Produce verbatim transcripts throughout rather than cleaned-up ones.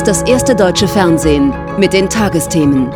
ist das erste deutsche Fernsehen mit den Tagesthemen.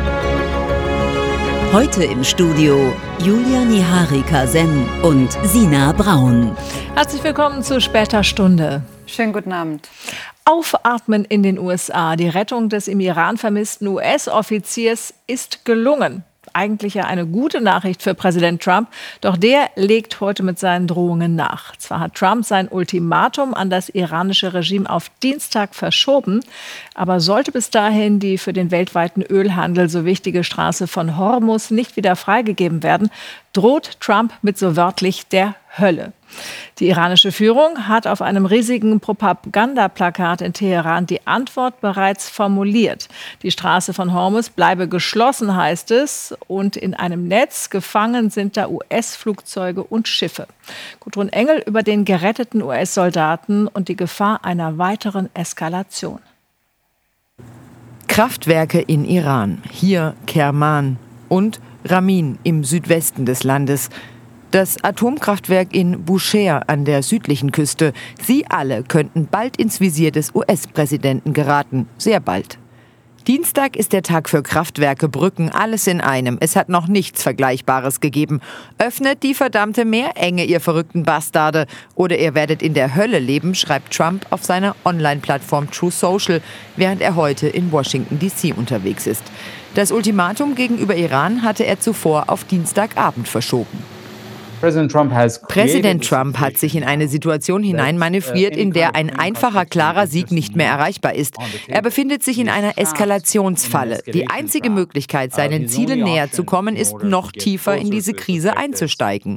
Heute im Studio Julia Niharika-Sen und Sina Braun. Herzlich willkommen zu später Stunde. Schönen guten Abend. Aufatmen in den U S A. Die Rettung des im Iran vermissten U S-Offiziers ist gelungen. Eigentlich ja eine gute Nachricht für Präsident Trump, doch der legt heute mit seinen Drohungen nach. Zwar hat Trump sein Ultimatum an das iranische Regime auf Dienstag verschoben, aber sollte bis dahin die für den weltweiten Ölhandel so wichtige Straße von Hormuz nicht wieder freigegeben werden, droht Trump mit so wörtlich der Hölle. Die iranische Führung hat auf einem riesigen Propagandaplakat in Teheran die Antwort bereits formuliert. Die Straße von Hormuz bleibe geschlossen, heißt es, und in einem Netz gefangen sind da U S-Flugzeuge und Schiffe. Gudrun Engel über den geretteten U S-Soldaten und die Gefahr einer weiteren Eskalation. Kraftwerke in Iran, hier Kerman und Ramin im Südwesten des Landes. Das Atomkraftwerk in Bushehr an der südlichen Küste. Sie alle könnten bald ins Visier des U S-Präsidenten geraten. Sehr bald. Dienstag ist der Tag für Kraftwerke, Brücken, alles in einem. Es hat noch nichts Vergleichbares gegeben. Öffnet die verdammte Meerenge, ihr verrückten Bastarde. Oder ihr werdet in der Hölle leben, schreibt Trump auf seiner Online-Plattform Truth Social, während er heute in Washington D C unterwegs ist. Das Ultimatum gegenüber Iran hatte er zuvor auf Dienstagabend verschoben. Präsident Trump hat sich in eine Situation hineinmanövriert, in der ein einfacher, klarer Sieg nicht mehr erreichbar ist. Er befindet sich in einer Eskalationsfalle. Die einzige Möglichkeit, seinen Zielen näher zu kommen, ist, noch tiefer in diese Krise einzusteigen.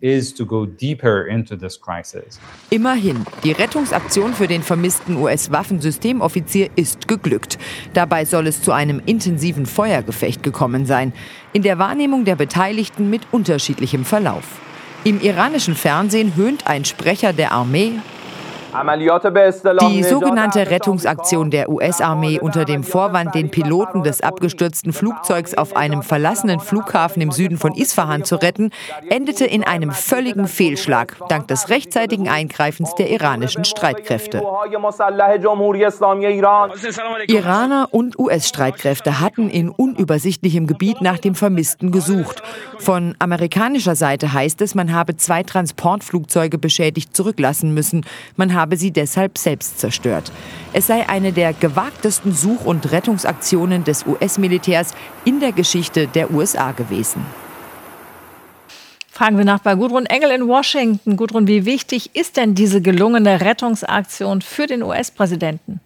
Immerhin, die Rettungsaktion für den vermissten U S-Waffensystemoffizier ist geglückt. Dabei soll es zu einem intensiven Feuergefecht gekommen sein. In der Wahrnehmung der Beteiligten mit unterschiedlichem Verlauf. Im iranischen Fernsehen höhnt ein Sprecher der Armee: Die sogenannte Rettungsaktion der U S-Armee unter dem Vorwand, den Piloten des abgestürzten Flugzeugs auf einem verlassenen Flughafen im Süden von Isfahan zu retten, endete in einem völligen Fehlschlag, dank des rechtzeitigen Eingreifens der iranischen Streitkräfte. Iraner und U S-Streitkräfte hatten in unübersichtlichem Gebiet nach dem Vermissten gesucht. Von amerikanischer Seite heißt es, man habe zwei Transportflugzeuge beschädigt zurücklassen müssen. Man habe sie deshalb selbst zerstört. Es sei eine der gewagtesten Such- und Rettungsaktionen des U S-Militärs in der Geschichte der U S A gewesen. Fragen wir nach bei Gudrun Engel in Washington. Gudrun, wie wichtig ist denn diese gelungene Rettungsaktion für den U S-Präsidenten?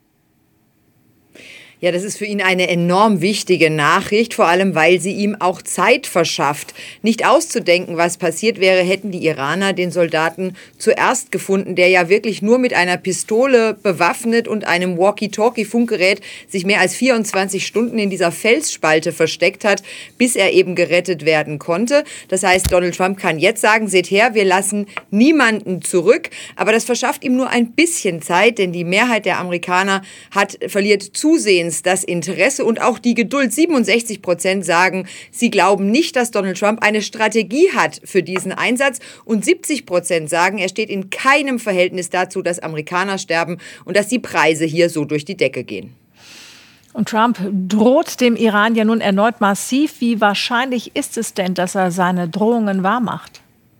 Ja, das ist für ihn eine enorm wichtige Nachricht, vor allem weil sie ihm auch Zeit verschafft. Nicht auszudenken, was passiert wäre, hätten die Iraner den Soldaten zuerst gefunden, der ja wirklich nur mit einer Pistole bewaffnet und einem Walkie-Talkie-Funkgerät sich mehr als vierundzwanzig Stunden in dieser Felsspalte versteckt hat, bis er eben gerettet werden konnte. Das heißt, Donald Trump kann jetzt sagen, seht her, wir lassen niemanden zurück. Aber das verschafft ihm nur ein bisschen Zeit, denn die Mehrheit der Amerikaner hat verliert zusehends das Interesse und auch die Geduld. siebenundsechzig Prozent sagen, sie glauben nicht, dass Donald Trump eine Strategie hat für diesen Einsatz. Und siebzig Prozent sagen, er steht in keinem Verhältnis dazu, dass Amerikaner sterben und dass die Preise hier so durch die Decke gehen. Und Trump droht dem Iran ja nun erneut massiv. Wie wahrscheinlich ist es denn, dass er seine Drohungen wahrmacht?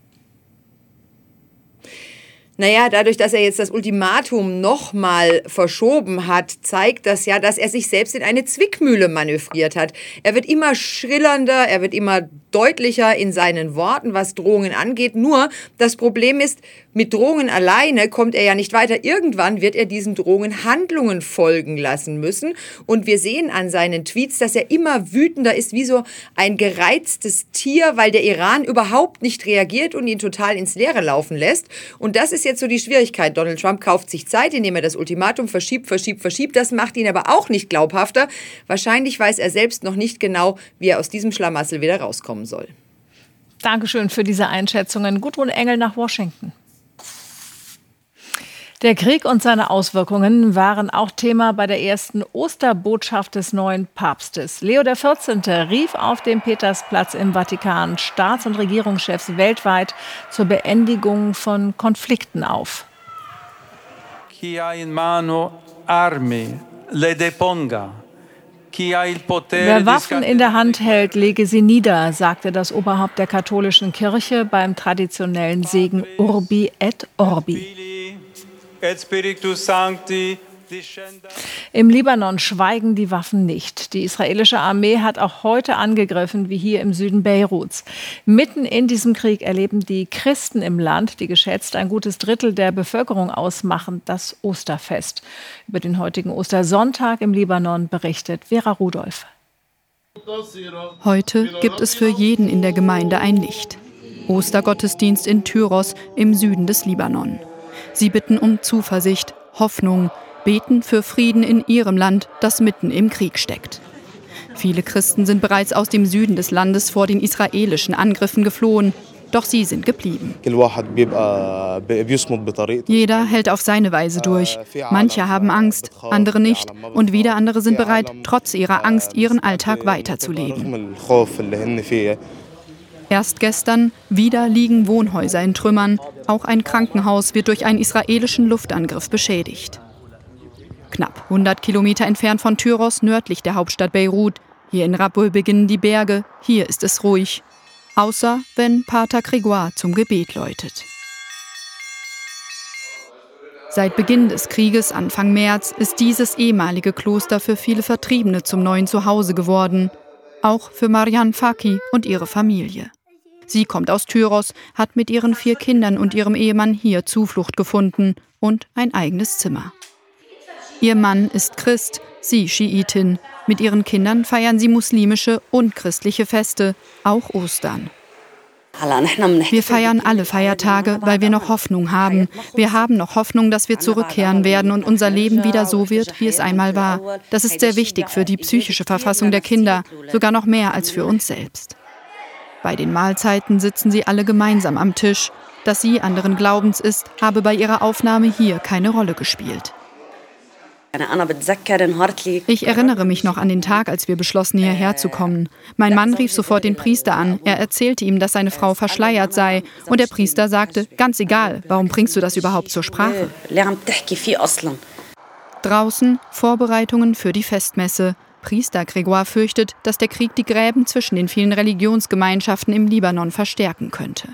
Naja, dadurch, dass er jetzt das Ultimatum nochmal verschoben hat, zeigt das ja, dass er sich selbst in eine Zwickmühle manövriert hat. Er wird immer schrillernder, er wird immer deutlicher in seinen Worten, was Drohungen angeht. Nur das Problem ist, mit Drohungen alleine kommt er ja nicht weiter. Irgendwann wird er diesen Drohungen Handlungen folgen lassen müssen. Und wir sehen an seinen Tweets, dass er immer wütender ist, wie so ein gereiztes Tier, weil der Iran überhaupt nicht reagiert und ihn total ins Leere laufen lässt. Und das ist jetzt so die Schwierigkeit. Donald Trump kauft sich Zeit, indem er das Ultimatum verschiebt, verschiebt, verschiebt. Das macht ihn aber auch nicht glaubhafter. Wahrscheinlich weiß er selbst noch nicht genau, wie er aus diesem Schlamassel wieder rauskommen soll. Dankeschön für diese Einschätzungen. Gudrun Engel nach Washington. Der Krieg und seine Auswirkungen waren auch Thema bei der ersten Osterbotschaft des neuen Papstes. Leo der vierzehnte rief auf dem Petersplatz im Vatikan Staats- und Regierungschefs weltweit zur Beendigung von Konflikten auf. Chi ha in mano armi le deponga. Wer Waffen in der Hand hält, lege sie nieder, sagte das Oberhaupt der katholischen Kirche beim traditionellen Segen Urbi et Orbi. Im Libanon schweigen die Waffen nicht. Die israelische Armee hat auch heute angegriffen, wie hier im Süden Beiruts. Mitten in diesem Krieg erleben die Christen im Land, die geschätzt ein gutes Drittel der Bevölkerung ausmachen, das Osterfest. Über den heutigen Ostersonntag im Libanon berichtet Vera Rudolph. Heute gibt es für jeden in der Gemeinde ein Licht. Ostergottesdienst in Tyros im Süden des Libanon. Sie bitten um Zuversicht, Hoffnung, beten für Frieden in ihrem Land, das mitten im Krieg steckt. Viele Christen sind bereits aus dem Süden des Landes vor den israelischen Angriffen geflohen, doch sie sind geblieben. Jeder hält auf seine Weise durch. Manche haben Angst, andere nicht und wieder andere sind bereit, trotz ihrer Angst ihren Alltag weiterzuleben. Erst gestern, wieder liegen Wohnhäuser in Trümmern, auch ein Krankenhaus wird durch einen israelischen Luftangriff beschädigt. Knapp hundert Kilometer entfernt von Tyros, nördlich der Hauptstadt Beirut. Hier in Rabul beginnen die Berge, hier ist es ruhig. Außer wenn Pater Grégoire zum Gebet läutet. Seit Beginn des Krieges, Anfang März, ist dieses ehemalige Kloster für viele Vertriebene zum neuen Zuhause geworden. Auch für Marianne Faki und ihre Familie. Sie kommt aus Tyros, hat mit ihren vier Kindern und ihrem Ehemann hier Zuflucht gefunden und ein eigenes Zimmer. Ihr Mann ist Christ, sie Schiitin. Mit ihren Kindern feiern sie muslimische und christliche Feste, auch Ostern. Wir feiern alle Feiertage, weil wir noch Hoffnung haben. Wir haben noch Hoffnung, dass wir zurückkehren werden und unser Leben wieder so wird, wie es einmal war. Das ist sehr wichtig für die psychische Verfassung der Kinder, sogar noch mehr als für uns selbst. Bei den Mahlzeiten sitzen sie alle gemeinsam am Tisch. Dass sie anderen Glaubens ist, habe bei ihrer Aufnahme hier keine Rolle gespielt. Ich erinnere mich noch an den Tag, als wir beschlossen, hierher zu kommen. Mein Mann rief sofort den Priester an. Er erzählte ihm, dass seine Frau verschleiert sei. Und der Priester sagte, ganz egal, warum bringst du das überhaupt zur Sprache? Draußen Vorbereitungen für die Festmesse. Priester Grégoire fürchtet, dass der Krieg die Gräben zwischen den vielen Religionsgemeinschaften im Libanon verstärken könnte.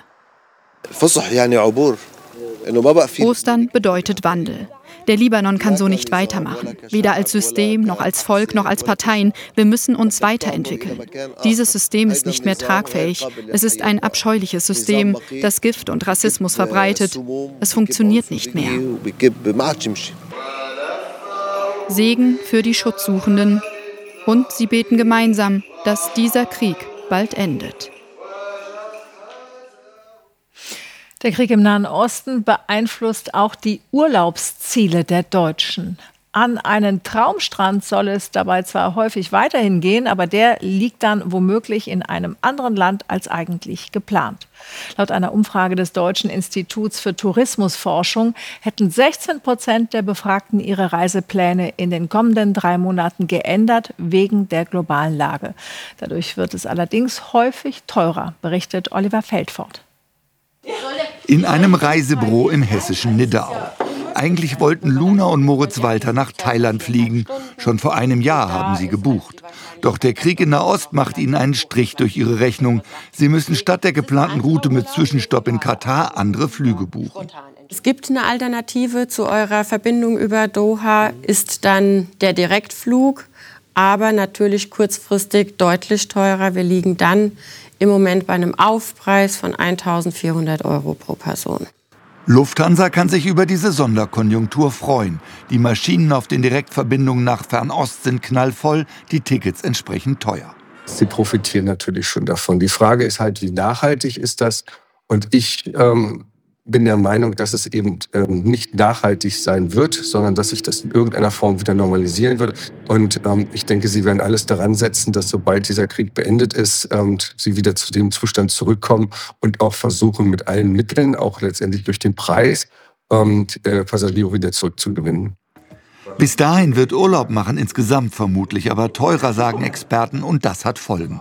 Ostern bedeutet Wandel. Der Libanon kann so nicht weitermachen. Weder als System, noch als Volk, noch als Parteien. Wir müssen uns weiterentwickeln. Dieses System ist nicht mehr tragfähig. Es ist ein abscheuliches System, das Gift und Rassismus verbreitet. Es funktioniert nicht mehr. Segen für die Schutzsuchenden. Und sie beten gemeinsam, dass dieser Krieg bald endet. Der Krieg im Nahen Osten beeinflusst auch die Urlaubsziele der Deutschen. An einen Traumstrand soll es dabei zwar häufig weiterhin gehen, aber der liegt dann womöglich in einem anderen Land als eigentlich geplant. Laut einer Umfrage des Deutschen Instituts für Tourismusforschung hätten sechzehn Prozent der Befragten ihre Reisepläne in den kommenden drei Monaten geändert wegen der globalen Lage. Dadurch wird es allerdings häufig teurer, berichtet Oliver Feldfort. In einem Reisebüro im hessischen Nidau. Eigentlich wollten Luna und Moritz Walter nach Thailand fliegen. Schon vor einem Jahr haben sie gebucht. Doch der Krieg in Nahost macht ihnen einen Strich durch ihre Rechnung. Sie müssen statt der geplanten Route mit Zwischenstopp in Katar andere Flüge buchen. Es gibt eine Alternative zu eurer Verbindung über Doha, ist dann der Direktflug, aber natürlich kurzfristig deutlich teurer. Wir liegen dann im Moment bei einem Aufpreis von eintausendvierhundert Euro pro Person. Lufthansa kann sich über diese Sonderkonjunktur freuen. Die Maschinen auf den Direktverbindungen nach Fernost sind knallvoll, die Tickets entsprechend teuer. Sie profitieren natürlich schon davon. Die Frage ist halt, wie nachhaltig ist das? Und ich ähm, bin der Meinung, dass es eben ähm, nicht nachhaltig sein wird, sondern dass sich das in irgendeiner Form wieder normalisieren wird. Und ähm, ich denke, sie werden alles daran setzen, dass sobald dieser Krieg beendet ist, ähm, sie wieder zu dem Zustand zurückkommen und auch versuchen, mit allen Mitteln, auch letztendlich durch den Preis, ähm, äh, Passagiere wieder zurückzugewinnen. Bis dahin wird Urlaub machen insgesamt vermutlich aber teurer, sagen Experten, und das hat Folgen.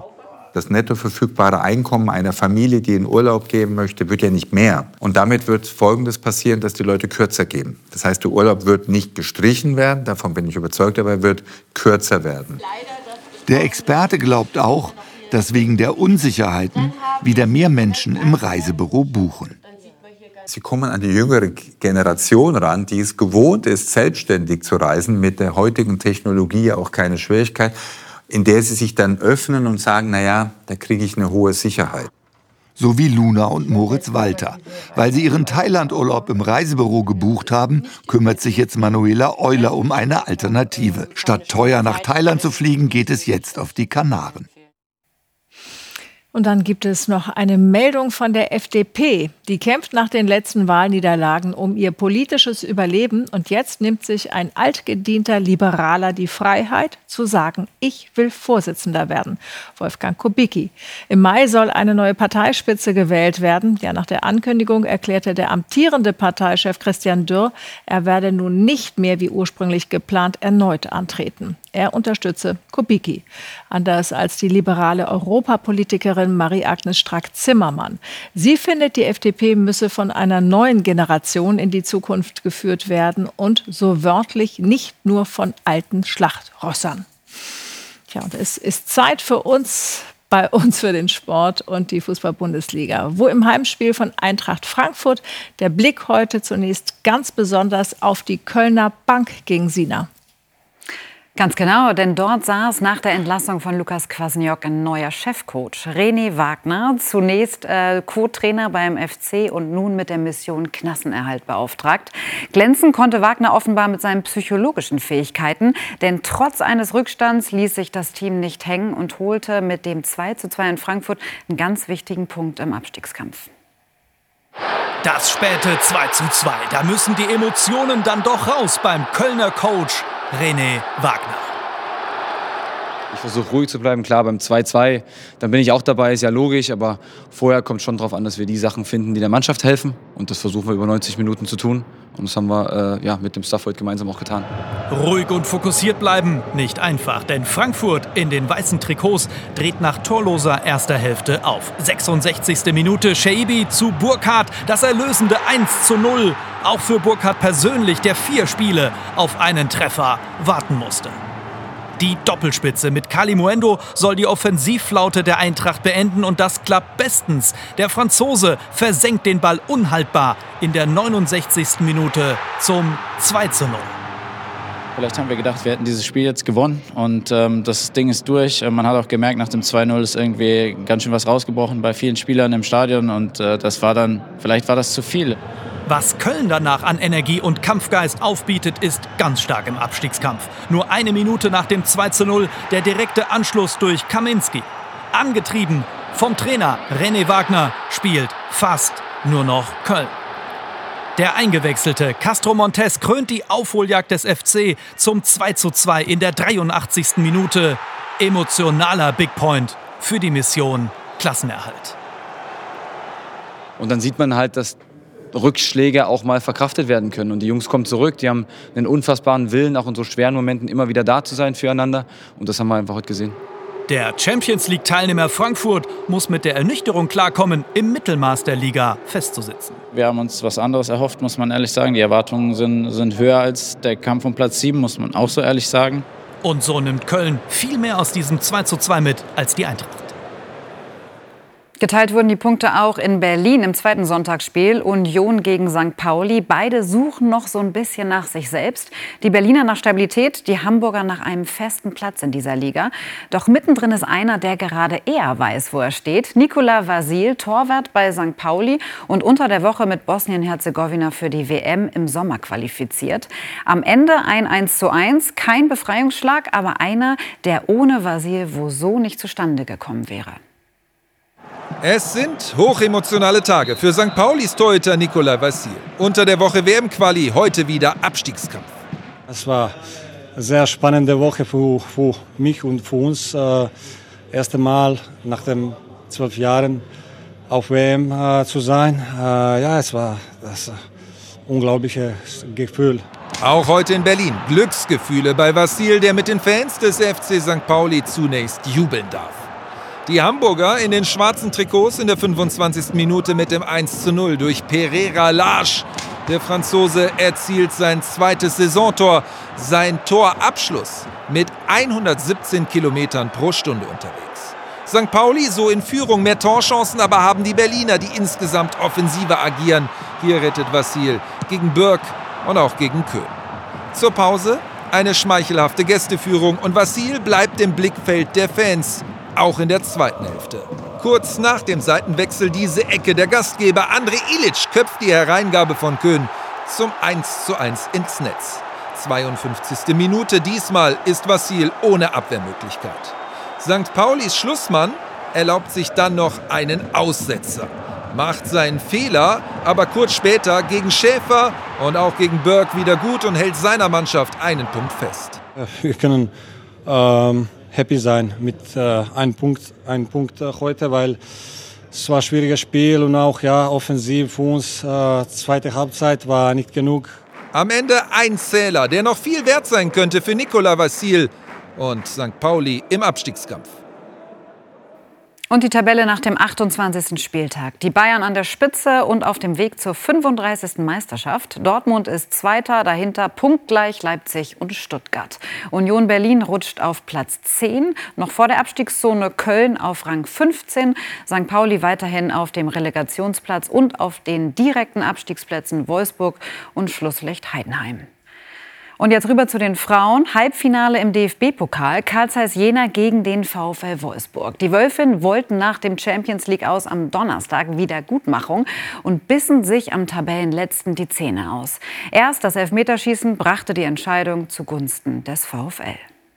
Das netto verfügbare Einkommen einer Familie, die in Urlaub geben möchte, wird ja nicht mehr. Und damit wird Folgendes passieren, dass die Leute kürzer geben. Das heißt, der Urlaub wird nicht gestrichen werden, davon bin ich überzeugt, aber er wird kürzer werden. Der Experte glaubt auch, dass wegen der Unsicherheiten wieder mehr Menschen im Reisebüro buchen. Sie kommen an die jüngere Generation ran, die es gewohnt ist, selbstständig zu reisen, mit der heutigen Technologie auch keine Schwierigkeit, in der sie sich dann öffnen und sagen, naja, da kriege ich eine hohe Sicherheit. So wie Luna und Moritz Walter. Weil sie ihren Thailandurlaub im Reisebüro gebucht haben, kümmert sich jetzt Manuela Euler um eine Alternative. Statt teuer nach Thailand zu fliegen, geht es jetzt auf die Kanaren. Und dann gibt es noch eine Meldung von der F D P. Die kämpft nach den letzten Wahlniederlagen um ihr politisches Überleben. Und jetzt nimmt sich ein altgedienter Liberaler die Freiheit, zu sagen, ich will Vorsitzender werden. Wolfgang Kubicki. Im Mai soll eine neue Parteispitze gewählt werden. Ja, nach der Ankündigung erklärte der amtierende Parteichef Christian Dürr, er werde nun nicht mehr wie ursprünglich geplant erneut antreten. Er unterstütze Kubicki. Anders als die liberale Europapolitikerin Marie-Agnes Strack-Zimmermann. Sie findet, die F D P müsse von einer neuen Generation in die Zukunft geführt werden und so wörtlich nicht nur von alten Schlachtrossern. Tja, und es ist Zeit für uns, bei uns für den Sport und die Fußball-Bundesliga, wo im Heimspiel von Eintracht Frankfurt der Blick heute zunächst ganz besonders auf die Kölner Bank ging, Sina. Ganz genau, denn dort saß nach der Entlassung von Lukas Kwasniok ein neuer Chefcoach, René Wagner, zunächst äh, Co-Trainer beim F C und nun mit der Mission Klassenerhalt beauftragt. Glänzen konnte Wagner offenbar mit seinen psychologischen Fähigkeiten, denn trotz eines Rückstands ließ sich das Team nicht hängen und holte mit dem zwei zu zwei in Frankfurt einen ganz wichtigen Punkt im Abstiegskampf. Das späte zwei zu zwei, da müssen die Emotionen dann doch raus beim Kölner Coach René Wagner. Ich versuche ruhig zu bleiben, klar beim zwei zwei, dann bin ich auch dabei, ist ja logisch, aber vorher kommt schon darauf an, dass wir die Sachen finden, die der Mannschaft helfen und das versuchen wir über neunzig Minuten zu tun und das haben wir äh, ja, mit dem Staff heute gemeinsam auch getan. Ruhig und fokussiert bleiben, nicht einfach, denn Frankfurt in den weißen Trikots dreht nach torloser erster Hälfte auf. sechsundsechzigste Minute, Shaibi zu Burkhardt, das erlösende eins zu null. Auch für Burkhardt persönlich, der vier Spiele auf einen Treffer warten musste. Die Doppelspitze mit Kalimuendo soll die Offensivflaute der Eintracht beenden und das klappt bestens. Der Franzose versenkt den Ball unhaltbar in der neunundsechzigsten Minute zum zwei zu null. Vielleicht haben wir gedacht, wir hätten dieses Spiel jetzt gewonnen und ähm, das Ding ist durch. Man hat auch gemerkt, nach dem zwei null ist irgendwie ganz schön was rausgebrochen bei vielen Spielern im Stadion und äh, das war dann, vielleicht war das zu viel. Was Köln danach an Energie und Kampfgeist aufbietet, ist ganz stark im Abstiegskampf. Nur eine Minute nach dem zwei zu null der direkte Anschluss durch Kaminski. Angetrieben vom Trainer René Wagner spielt fast nur noch Köln. Der eingewechselte Castro Montes krönt die Aufholjagd des F C zum zwei zu zwei in der dreiundachtzigsten Minute. Emotionaler Big Point für die Mission Klassenerhalt. Und dann sieht man halt, dass Rückschläge auch mal verkraftet werden können. Und die Jungs kommen zurück, die haben einen unfassbaren Willen, auch in so schweren Momenten immer wieder da zu sein füreinander. Und das haben wir einfach heute gesehen. Der Champions-League-Teilnehmer Frankfurt muss mit der Ernüchterung klarkommen, im Mittelmaß der Liga festzusitzen. Wir haben uns was anderes erhofft, muss man ehrlich sagen. Die Erwartungen sind, sind höher als der Kampf um Platz sieben, muss man auch so ehrlich sagen. Und so nimmt Köln viel mehr aus diesem zwei zu zwei mit als die Eintracht. Geteilt wurden die Punkte auch in Berlin im zweiten Sonntagsspiel. Union gegen Sankt Pauli. Beide suchen noch so ein bisschen nach sich selbst. Die Berliner nach Stabilität, die Hamburger nach einem festen Platz in dieser Liga. Doch mittendrin ist einer, der gerade eher weiß, wo er steht. Nikola Vasil, Torwart bei Sankt Pauli und unter der Woche mit Bosnien-Herzegowina für die W M im Sommer qualifiziert. Am Ende ein eins zu eins, kein Befreiungsschlag, aber einer, der ohne Vasil wohl so nicht zustande gekommen wäre. Es sind hochemotionale Tage für Sankt Paulis Torhüter Nikola Vasil. Unter der Woche W M-Quali, heute wieder Abstiegskampf. Es war eine sehr spannende Woche für, für mich und für uns. Äh, erste Mal nach den zwölf Jahren auf W M äh, zu sein. Äh, ja, es war das unglaubliche Gefühl. Auch heute in Berlin Glücksgefühle bei Vasil, der mit den Fans des F C Sankt Pauli zunächst jubeln darf. Die Hamburger in den schwarzen Trikots in der fünfundzwanzigsten Minute mit dem eins zu null durch Pereira Lage. Der Franzose erzielt sein zweites Saisontor, sein Torabschluss mit hundertsiebzehn Kilometern pro Stunde unterwegs. Sankt Pauli so in Führung, mehr Torchancen, aber haben die Berliner, die insgesamt offensiver agieren. Hier rettet Vassil gegen Birk und auch gegen Köhn. Zur Pause eine schmeichelhafte Gästeführung und Vassil bleibt im Blickfeld der Fans, auch in der zweiten Hälfte. Kurz nach dem Seitenwechsel diese Ecke der Gastgeber. André Ilic köpft die Hereingabe von Köhn zum eins zu eins ins Netz. zweiundfünfzigste Minute, diesmal ist Vassil ohne Abwehrmöglichkeit. Sankt Paulis Schlussmann erlaubt sich dann noch einen Aussetzer. Macht seinen Fehler, aber kurz später gegen Schäfer und auch gegen Birk wieder gut und hält seiner Mannschaft einen Punkt fest. Wir können ähm, happy sein mit äh, einem Punkt, einem Punkt äh, heute, weil es war ein schwieriges Spiel und auch ja, offensiv für uns. Äh, zweite Halbzeit war nicht genug. Am Ende ein Zähler, der noch viel wert sein könnte für Nicolas Vassil und Sankt Pauli im Abstiegskampf. Und die Tabelle nach dem achtundzwanzigsten Spieltag. Die Bayern an der Spitze und auf dem Weg zur fünfunddreißigsten Meisterschaft. Dortmund ist Zweiter, dahinter punktgleich Leipzig und Stuttgart. Union Berlin rutscht auf Platz zehn, noch vor der Abstiegszone Köln auf Rang fünfzehn. Sankt Pauli weiterhin auf dem Relegationsplatz und auf den direkten Abstiegsplätzen Wolfsburg und Schlusslicht Heidenheim. Und jetzt rüber zu den Frauen. Halbfinale im D F B-Pokal. Carl Zeiss Jena gegen den VfL Wolfsburg. Die Wölfinnen wollten nach dem Champions League aus am Donnerstag Wiedergutmachung und bissen sich am Tabellenletzten die Zähne aus. Erst das Elfmeterschießen brachte die Entscheidung zugunsten des VfL.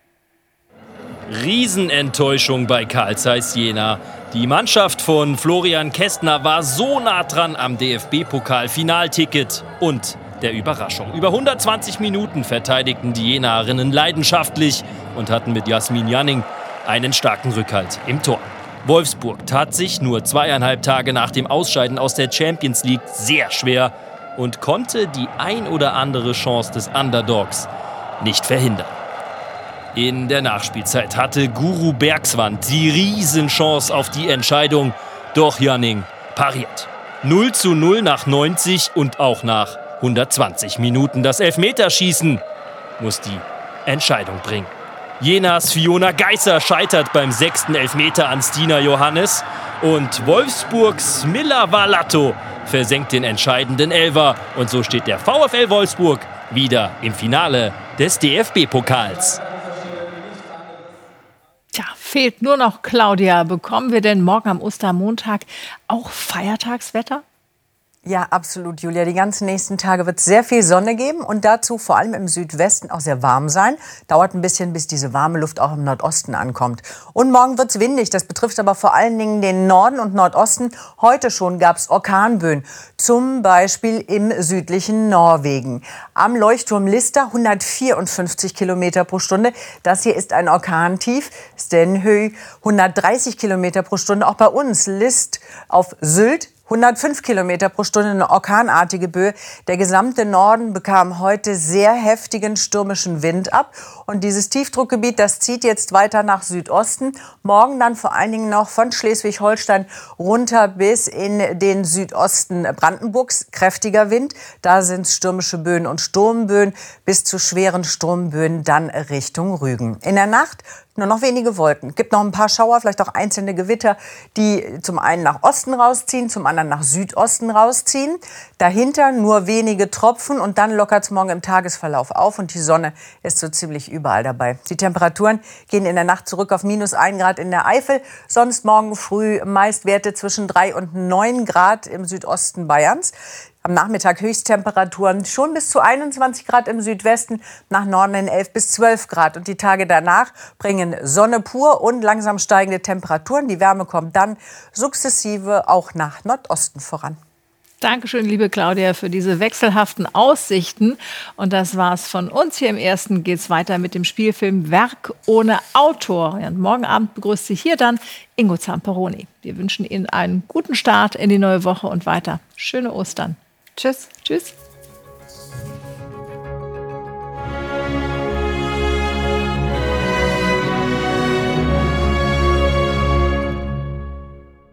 Riesenenttäuschung bei Carl Zeiss Jena. Die Mannschaft von Florian Kästner war so nah dran am D F B-Pokal-Finalticket und der Überraschung. Über hundertzwanzig Minuten verteidigten die Jenaerinnen leidenschaftlich und hatten mit Jasmin Janning einen starken Rückhalt im Tor. Wolfsburg tat sich nur zweieinhalb Tage nach dem Ausscheiden aus der Champions League sehr schwer und konnte die ein oder andere Chance des Underdogs nicht verhindern. In der Nachspielzeit hatte Guru Bergswand die Riesenchance auf die Entscheidung, doch Janning pariert. null zu null nach neunzig und auch nach hundertzwanzig Minuten. Das Elfmeterschießen muss die Entscheidung bringen. Jenas Fiona Geisser scheitert beim sechsten Elfmeter an Stina Johannes und Wolfsburgs Milla Valatto versenkt den entscheidenden Elfer. Und so steht der VfL Wolfsburg wieder im Finale des D F B-Pokals. Tja, fehlt nur noch Claudia. Bekommen wir denn morgen am Ostermontag auch Feiertagswetter? Ja, absolut, Julia. Die ganzen nächsten Tage wird es sehr viel Sonne geben und dazu vor allem im Südwesten auch sehr warm sein. Dauert ein bisschen, bis diese warme Luft auch im Nordosten ankommt. Und morgen wird es windig. Das betrifft aber vor allen Dingen den Norden und Nordosten. Heute schon gab es Orkanböen, zum Beispiel im südlichen Norwegen. Am Leuchtturm Lister hundertvierundfünfzig Kilometer pro Stunde. Das hier ist ein Orkantief. Stenhöy hundertdreißig Kilometer pro Stunde. Auch bei uns List auf Sylt hundertfünf Kilometer pro Stunde, eine orkanartige Böe. Der gesamte Norden bekam heute sehr heftigen stürmischen Wind ab. Und dieses Tiefdruckgebiet, das zieht jetzt weiter nach Südosten. Morgen dann vor allen Dingen noch von Schleswig-Holstein runter bis in den Südosten Brandenburgs. Kräftiger Wind. Da sind es stürmische Böen und Sturmböen bis zu schweren Sturmböen dann Richtung Rügen. In der Nacht nur noch wenige Wolken. Gibt noch ein paar Schauer, vielleicht auch einzelne Gewitter, die zum einen nach Osten rausziehen, zum anderen nach Südosten rausziehen. Dahinter nur wenige Tropfen und dann lockert es morgen im Tagesverlauf auf und die Sonne ist so ziemlich überall dabei. Die Temperaturen gehen in der Nacht zurück auf minus ein Grad in der Eifel. Sonst morgen früh meist Werte zwischen drei und neun Grad im Südosten Bayerns. Am Nachmittag Höchsttemperaturen schon bis zu einundzwanzig Grad im Südwesten, nach Norden in elf bis zwölf Grad. Und die Tage danach bringen Sonne pur und langsam steigende Temperaturen. Die Wärme kommt dann sukzessive auch nach Nordosten voran. Dankeschön, liebe Claudia, für diese wechselhaften Aussichten. Und das war's von uns. Hier im Ersten geht's weiter mit dem Spielfilm Werk ohne Autor. Und morgen Abend begrüßt Sie hier dann Ingo Zamperoni. Wir wünschen Ihnen einen guten Start in die neue Woche und weiter schöne Ostern. Tschüss. Tschüss.